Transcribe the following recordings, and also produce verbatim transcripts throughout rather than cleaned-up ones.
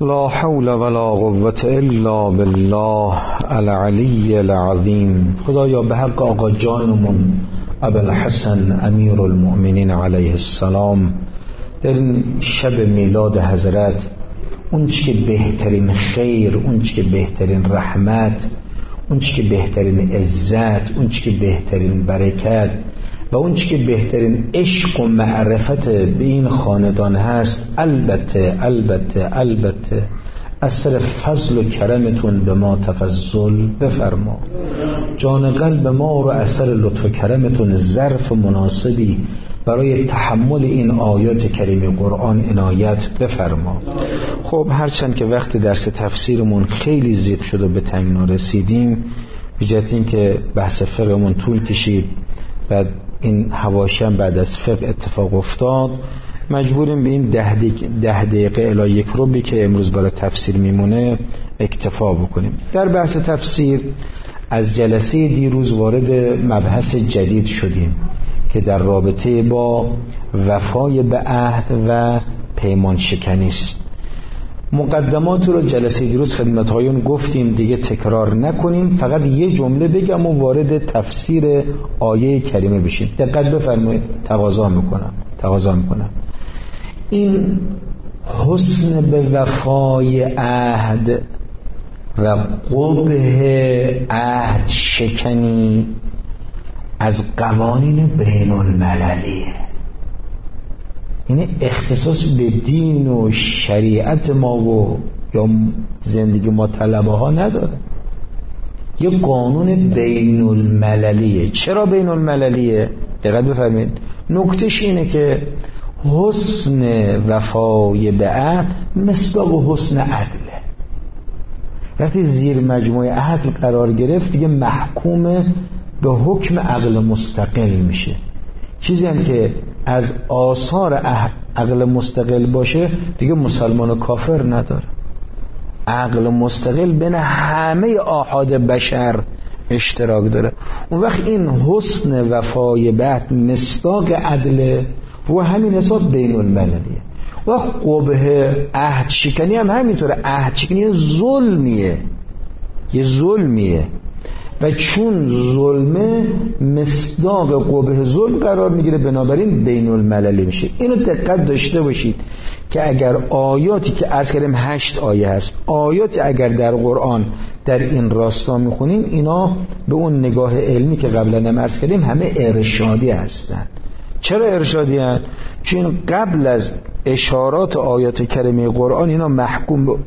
لا حول ولا قوة الا بالله العلی العظیم. خدایا به حق آقا جانمون ابوالحسن امیر المؤمنین علیه السلام در این شب میلاد حضرت اون چی که بهترین خیر، اون چی که بهترین رحمت، اون چی که بهترین عزت، اون چی که بهترین برکت و اون چی که بهترین عشق و معرفت به این خاندان هست، البته البته البته از سر فضل و کرمتون به ما تفضل بفرما. جان قلب ما رو از سر لطف و کرمتون ظرف مناسبی برای تحمل این آیات کریمه قرآن عنایت بفرما. خب هرچند که وقت درس تفسیرمون خیلی زیق شد و به تنگنا رسیدیم، به جهت این که بحث فقهمون طول کشید، بعد این حواشی بعد از فقه اتفاق افتاد، مجبوریم به این ده دقیقه, ده دقیقه الی یک ربعی که امروز برای تفسیر میمونه اکتفا بکنیم. در بحث تفسیر از جلسه دیروز وارد مبحث جدید شدیم که در رابطه با وفای به عهد و پیمان شکنی است. مقدمات رو جلسه دیروز خدمت‌هایون گفتیم، دیگه تکرار نکنیم، فقط یه جمله بگم و وارد تفسیر آیه کریمه بشیم. دقت بفرمایید، تقاضا میکنم تقاضا میکنم این حسن به وفای عهد و قبح عهد شکنی از قوانین بین المللیه. این اختصاص به دین و شریعت ما و یا زندگی ما طلبه ها نداره، یه قانون بین المللیه. چرا بین المللیه؟ دقت بفرمایید، نکتهش اینه که حسن وفای به عهد مصداق حسن عدله. وقتی زیر مجموعه عدل قرار گرفت دیگه محکوم به حکم عقل مستقل میشه. چیزی هم که از آثار عقل مستقل باشه دیگه مسلمان و کافر نداره. عقل مستقل بین همه آحاد بشر اشتراک داره. اون وقت این حسن وفای بعد مصداق عدل و همین حساب بین المللیه. و قبح عهد شکنی هم همینطوره. عهد شکنی ظلمیه، یه ظلمیه و چون ظلمه مصداق قبح ظلم قرار میگیره، بنابراین بین المللی میشه. اینو دقت داشته باشید که اگر آیاتی که عرض کردیم هشت آیه هست، آیاتی اگر در قرآن در این راستا میخونیم، اینا به اون نگاه علمی که قبلا هم عرض کردیم همه ارشادی هستن. چرا ارشادی هستن؟ چون قبل از اشارات آیات کریمه قرآن اینا محکوم به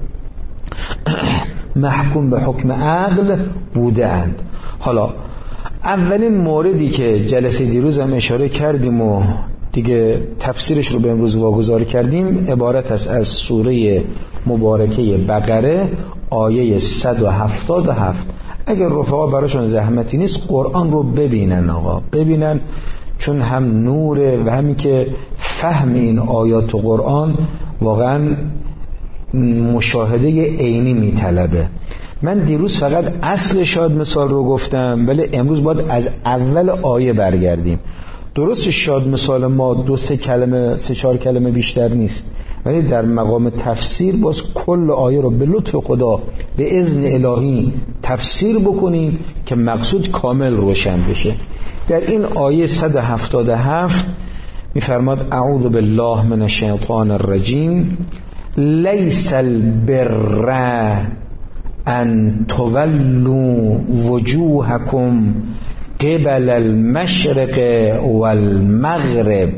محکوم به حکم عقل بوده اند. حالا اولین موردی که جلسه دیروز هم اشاره کردیم و دیگه تفسیرش رو به امروز واگذار کردیم عبارت است از سوره مبارکه بقره آیه صد و هفتاد و هفت. اگر رفقا براشون زحمتی نیست قرآن رو ببینن، آقا ببینن، چون هم نوره و همین که فهم این آیات قرآن واقعا مشاهده عینی میطلبه. من دیروز فقط اصل شاد مثال رو گفتم، ولی امروز باید از اول آیه برگردیم. درست شاد مثال ما دو سه کلمه سه چهار کلمه بیشتر نیست، ولی در مقام تفسیر باز کل آیه رو به لطف خدا به اذن الهی تفسیر بکنیم که مقصود کامل روشن بشه. در این آیه صد و هفتاد و هفت میفرماد اعوذ بالله من الشیطان الرجیم لیس البر ان تولوا وجوهکم قبل المشرق والمغرب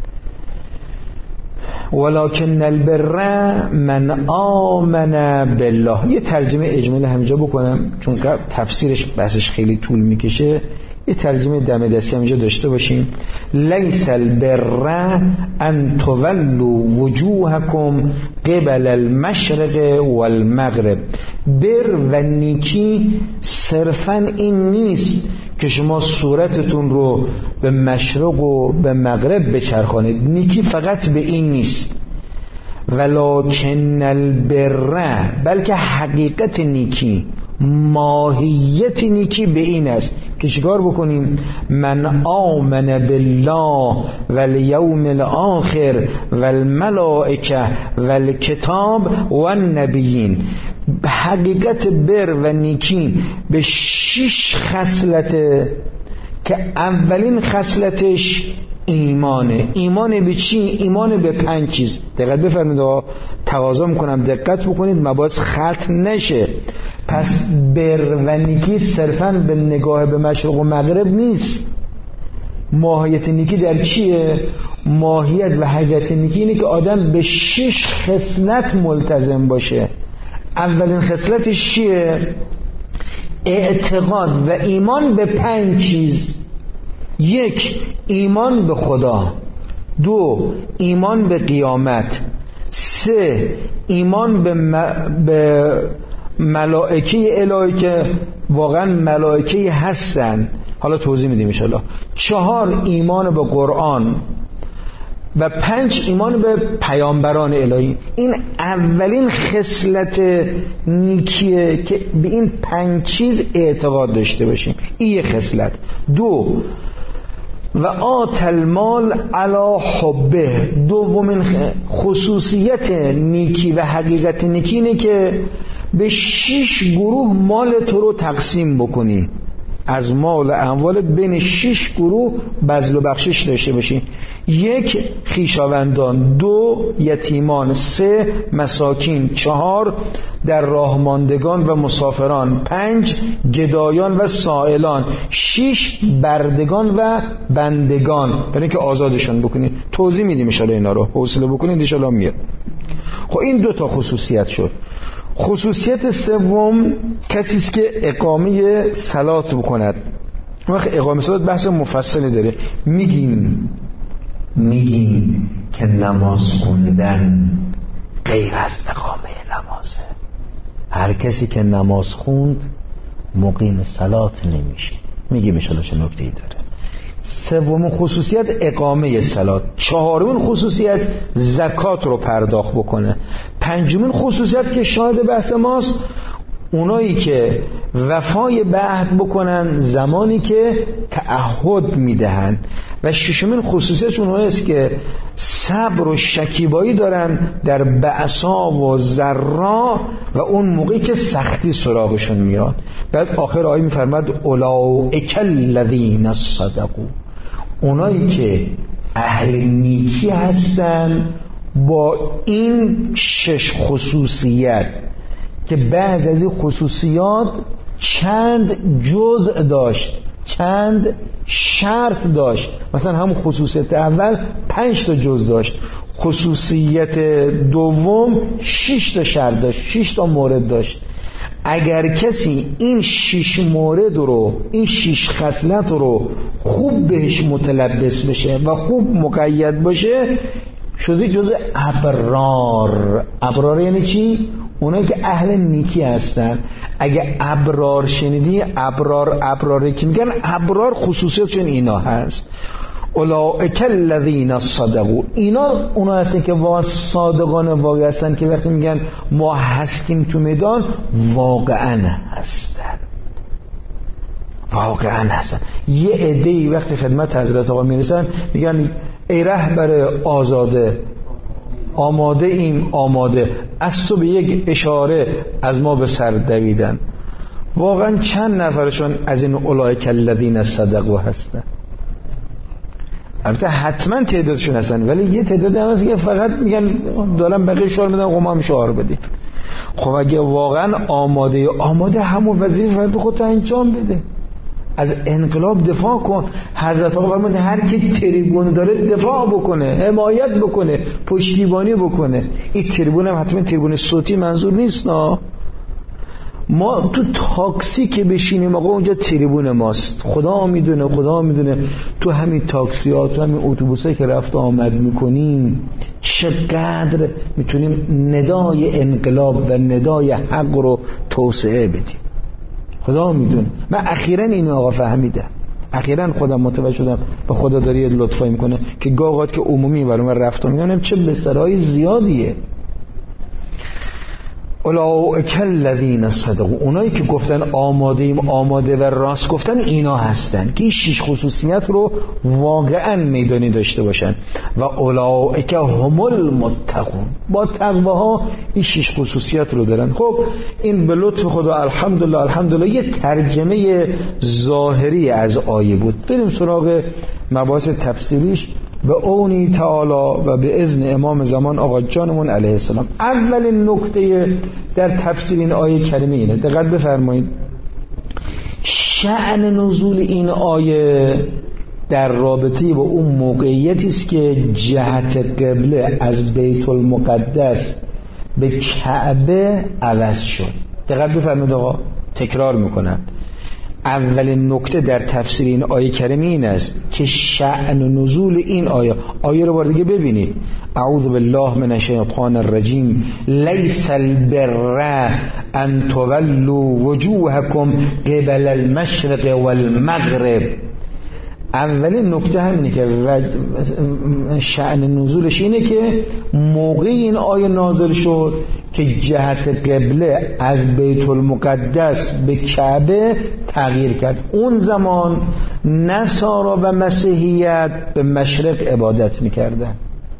ولكن البر من آمن بالله. یه ترجمه اجمالی همینجا بکنم چون تفسیرش بحثش خیلی طول میکشه. یه ترجمه دم دستی همینجا داشته باشیم. لیس البر ان تولوا وجوهکم قبل المشرق والمغرب. بر و نیکی صرفا این نیست که شما صورتتون رو به مشرق و به مغرب بچرخانید. نیکی فقط به این نیست. ولکن البر، بلکه حقیقت نیکی، ماهیت نیکی به این است که چیکار بکنیم؟ من آمن بالله والیوم الاخر والملائکه والکتاب والنبیین. حقیقت بر و نیکی به شش خصلت که اولین خصلتش ایمانه. ایمان به چی؟ ایمان به پنج چیز. دقت بفرمایید، تقاضا میکنم دقت بکنید مباحث خلط نشه. پس بر و نیکی صرفاً به نگاه به مشرق و مغرب نیست. ماهیت نیکی در چیه؟ ماهیت و حقیقت نیکی اینه که آدم به شش خصلت ملتزم باشه. اولین خصلتش چیه؟ اعتقاد و ایمان به پنج چیز. یک، ایمان به خدا. دو، ایمان به قیامت. سه، ایمان به, م... به ملائکه الهی که واقعا ملائکه هستن، حالا توضیح میدیم ان شاءالله. چهار، ایمان به قرآن. و پنج، ایمان به پیامبران الهی. این اولین خصلت نیکیه که به این پنج چیز اعتقاد داشته باشیم. این یه خصلت. دو، و آت المال علی حبه. دومین خصوصیت نیکی و حقیقت نیکی اینه که به شش گروه مال تو رو تقسیم بکنی. از مال اموالت بین شش گروه بذل و بخشش داشته باشی. یک، خویشاوندان. دو، یتیمان. سه، مساکین. چهار، در راه ماندگان و مسافران. پنج، گدایان و سائلان. شش، بردگان و بندگان، برای اینکه آزادشون بکنید. توضیح میدیم ان شاءالله، اینا رو حوصله بکنید ان شاءالله میاد. خب این دو تا خصوصیت شد. خصوصیت سوم کسی است که اقامه صلات بکند. وقت اقامه صلات بحث مفصلی داره. میگیم میگیم که نماز خوندن غیر از اقامه نمازه. هر کسی که نماز خوند مقیم صلات نمیشه. میگیم ان شاءالله چه نکته‌ای داره. سومین خصوصیت اقامه صلات. چهارمین خصوصیت زکات رو پرداخت بکنه. پنجمین خصوصیت که شاهد بحث ماست، اونایی که وفای به عهد بکنن زمانی که تعهد میدهن. و ششمین خصوصیت اونایی است که صبر و شکیبایی دارن در بعثا و ضرا و اون موقعی که سختی سراغشون میاد. بعد آخر آیه میفرماد اولئک الذین صدقوا. اونایی که اهل نیکی هستن با این شش خصوصیت که بعض از این خصوصیات چند جزء داشت، چند شرط داشت. مثلا همون خصوصیت اول پنج تا جزء داشت، خصوصیت دوم شش تا شرط داشت، شش تا مورد داشت. اگر کسی این شش مورد رو، این شش خصلت رو خوب بهش متلبس بشه و خوب مقید باشه، شده جزء ابرار. ابرار یعنی چی؟ اونایی که اهل نیکی هستن. اگه ابرار شنیدی، ابرار ابراری که میگن ابرار خصوصیتشون اینا هست. اولئک الذین صدقوا. اینا اونا هستن که واقعا صادقانه واقع هستن، که وقتی میگن ما هستیم تو میدان واقعا هستن، واقعا هستن. یه عده‌ای وقتی خدمت حضرت آقا میرسن میگن ای رهبر آزاده، آماده ایم آماده، از تو به یک اشاره از ما به سر دویدن. واقعا چند نفرشون از این اولئک الذین صدقوا هستن؟ البته حتما تعدادشون هستن، ولی یه تعداد هم هست که فقط میگن دارم بقیه شعار میدن، قوم هم شعار بدید. خب اگه واقعا آماده آماده همون وظیفه فرد خودت انجام بده، از انقلاب دفاع کن. حضرت آقا فرمود هر کی تریبون داره دفاع بکنه، حمایت بکنه، پشتیبانی بکنه. این تریبون هم حتما تریبون صوتی منظور نیست نه. ما تو تاکسی که بشینیم آقا اونجا تریبون ماست، خدا میدونه، خدا میدونه. تو همین تاکسی ها، تو همین اتوبوسه که رفت آمد میکنیم چقدر میتونیم ندای انقلاب و ندای حق رو توسعه بدیم. خدا میدونه. من اخیراً اینو آقا فهمیدم، اخیراً خودم متوجه شدم به خدا داره لطفی میکنه که گاهات که عمومی برام رفتم میگم چه بسترهای زیادیه. اولئک الذین صدقوا، اونایی که گفتن آماده ایم، آماده و راست گفتن، اینا هستن که این شش خصوصیت رو واقعا میدانی داشته باشن. و اولئک هم المتقون، با تقواها این شش خصوصیت رو دارن. خب این به لطف خدا الحمدلله الحمدلله یه ترجمه ظاهری از آیه بود. بریم سراغ مباحث تفسیریش به اونی تعالی و به اذن امام زمان آقا جانمون علیه السلام. اولین نکته در تفسیر این آیه کریمه اینه، دقت بفرمایید. شأن نزول این آیه در رابطه با اون موقعیتی است که جهت قبله از بیت المقدس به کعبه عوض شد. دقت بفرمایید آقا، تکرار میکنم. اولین نکته در تفسیر این آیه کریمه این است که شأن نزول این آیه، آیه رو بار دیگه ببینید. اعوذ بالله من الشیطان الرجیم لیس البر ان تولوا وجوهکم قبل المشرق والمغرب. اولین نکته همینه که شأن نزولش اینه که موقع این آیه نازل شد که جهت قبله از بیت المقدس به کعبه تغییر کرد. اون زمان نصارا و مسیحیت به مشرق عبادت میکردن،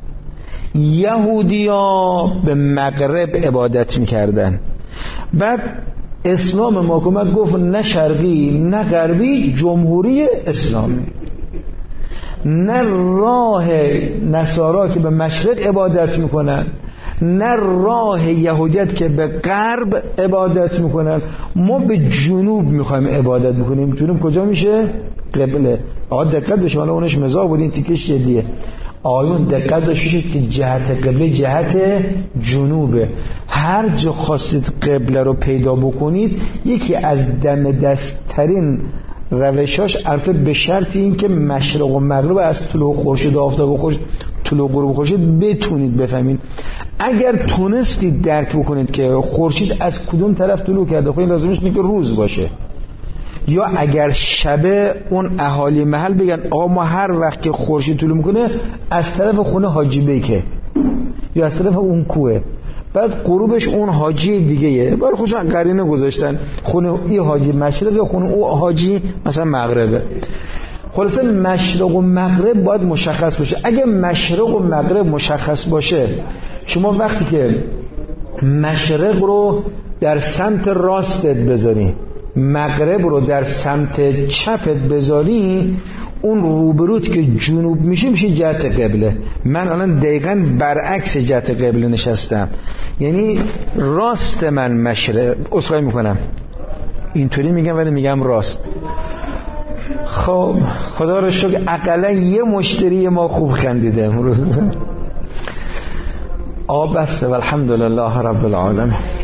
یهودیا به مغرب عبادت میکردن. بعد اسلام ما اومد گفت نه شرقی نه غربی، جمهوری اسلامی. نه راه نصارا که به مشرق عبادت میکنن، نه راه یهودیت که به غرب عبادت میکنن. ما به جنوب میخوایم عبادت بکنیم. جنوب کجا میشه؟ قبله. آقا دقت داشت، حالا اونش مزاح بود، این تیکش جدیه. آیون دقت داشت که جهت قبله جهت جنوبه. هر جا خواستید قبله رو پیدا بکنید، یکی از دم دستترین روشاش البته به شرط این که مشرق و مغرب از طلوع خورشید آفتاب و خورشید طلوع غروب خورشید بتونید بفهمید. اگر تونستید درک بکنید که خورشید از کدوم طرف طلوع کرده، خب این لازمش اینه که روز باشه. یا اگر شبه اون اهالی محل بگن آقا ما هر وقت که خورشید طلوع میکنه از طرف خونه حاجی بیکه یا از طرف اون کوه، بعد غروبش اون حاجی دیگه‌ایه، برای خودشون قرینه گذاشتن خونه ای حاجی مشرق یا خونه او حاجی مثلا مغربه. خلاصه مشرق و مغرب باید مشخص باشه. اگه مشرق و مغرب مشخص باشه، شما وقتی که مشرق رو در سمت راستت بذاری، مغرب رو در سمت چپت بذاری، اون روبروت که جنوب میشه میشه جهت قبله. من الان دقیقاً برعکس جهت قبله نشستم، یعنی راست من مشرق. عذرخواهی میکنم اینطوری میگم ولی میگم راست. خب خدا رو شکر اقلا یه مشتری ما خوب خندیده امروز. آب بسته والحمدلله رب العالمین.